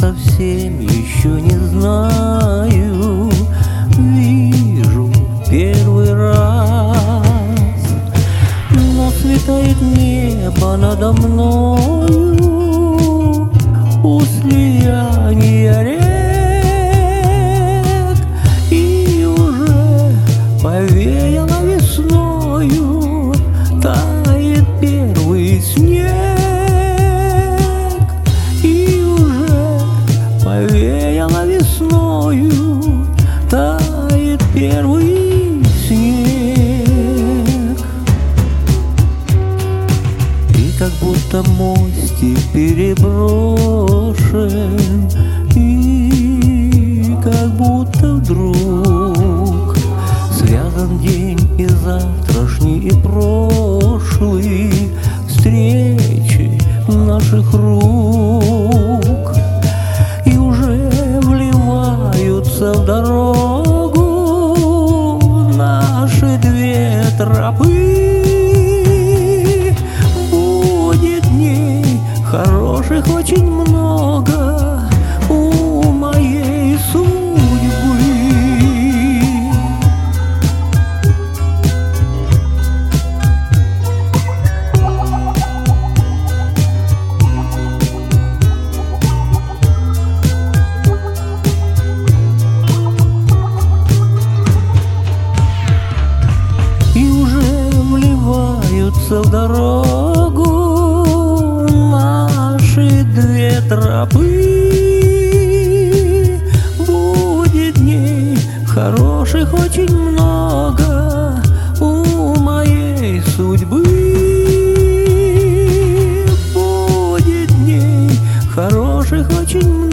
совсем еще не знаю, вижу первый раз. Но светает небо надо мною у слияния рек, и уже повеяло весною, тает первый снег, и уже повеяло весною, тает первый снег. И как будто мостик переброшен, и как будто вдруг связан день и завтрашний, и прошлый встречи наших рук, и уже вливаются в дорогу наши две тропы. Будет дней хороших очень много у моей судьбы. И уже вливаются в дорогу наши две тропы. Будет дней хороших очень много у моей судьбы. Будет дней хороших очень много.